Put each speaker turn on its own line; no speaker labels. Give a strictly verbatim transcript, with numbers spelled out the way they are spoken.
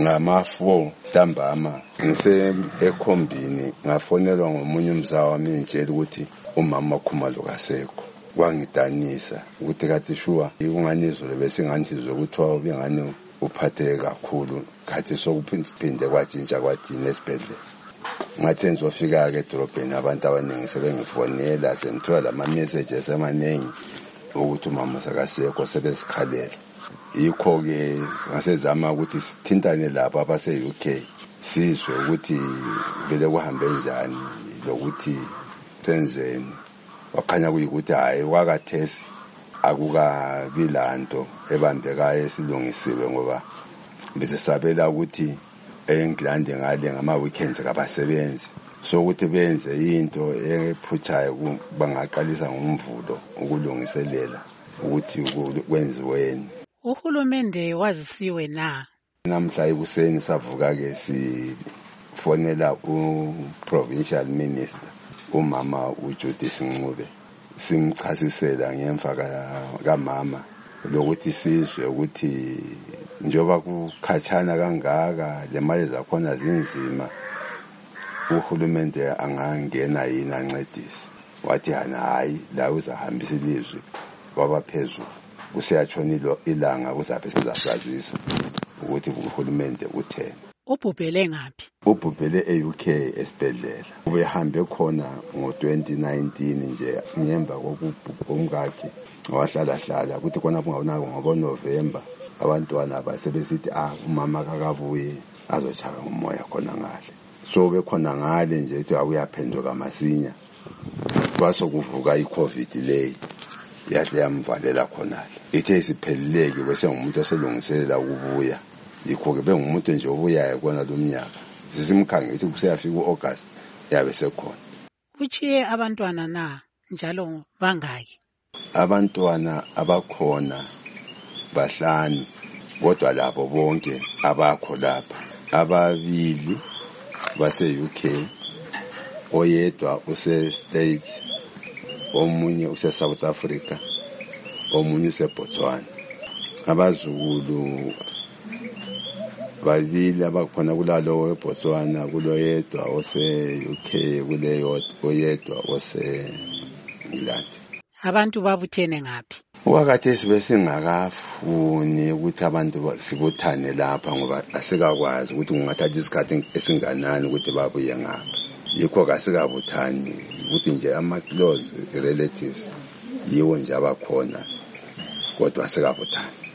ngama four ntambama ngise ekhombini ngafonelwa ngomunye umzawa wami ngitshela ukuthi umama Khumalo kasekho. Kwangidanisa ukuthi kade shuwa ikunganizwe bese nganizwe ukuthi wabengani uphatheke kakhulu khathi sokuphinde kwatshintsha kwathi nesibhedlela. Ngathi ngizofika ke edrobheni abantu abaningi sebengifonela sengithola lama messages amaningi ukuthi umama sakasekho sebesikhalela. Yikho ke ngasezama ukuthi sithintane lapho abase U K sizwe ukuthi vele kuhambe njani lokuthi senzeni. Wakhanya kuyikuthi hayi wakathesi akukabi lanto ebambekayo esilungisiwe ngoba bese sabela ukuthi eNgland ngale ngama weekends kabasebenzi so ukuthi benze into ephuthayo bangaqalisa ngomvulo ukulungiselela ukuthi kwenziweni.
Uhulumende wazisiwe na?
Namhla ekuseni savuka ke sifonela u provincial minister umama uJudith Ncube simchasisela ngemva kamama lokuthi sizwe ukuthi njoba kukhatshana kangaka lemali zakhona zinzima uhulumende angangena yini ancedise. Wathi hayi la uzahambisa ilizwi wabaphezulu kusiyatshona ilanga kuzabe sizasazisa ukuthi uhulumende utheni.
Ubhubhele ngaphi?
Ubhubhele e-U K esibhedlela. Ubehambe khona ngo twenty nineteen nje ngemva kokubhubhomkakhe wahlala hlala ukuthi khona kungawonako ngoba November abantwana basebesithi ah umama kakabuye azochaka umoya khona ngale. So bekhona ngale nje ethi awuyaphenduka masinya. Kwasokuvuka iCovid leyi yahle yamvalela khonale. Ithe isipheleleke bese ngumuntu oselungiselela ukubuya. Yikho ke bengumuntu nje obuyayo kona lo mnyaka. Sisimkhangela ukuthi kuseyafika uAugust yabe sekhona.
Uchiye abantwana na njalo bangaki?
Abantwana abakhona bahlanu kodwa labo bonke abakho lapha. Ababili base U K, oyedwa use States, omunye use South Africa, omunye use Botswana. Abazukulu babili abakhona kulalo weBotswana kuloyedwa ose U K kuleyo oyedwa ose England.
Abantu babuthene ngaphi?
Wakati sibe singakafuni ukuthi abantu sibuthane lapha ngoba asikakwazi ukuthi kungathatha isikhathi esinganani ukuthi babuye ngapha. Yikho kasikabuthani ukuthi nje ama close relatives yiwo nje abakhona kodwa asikabuthani.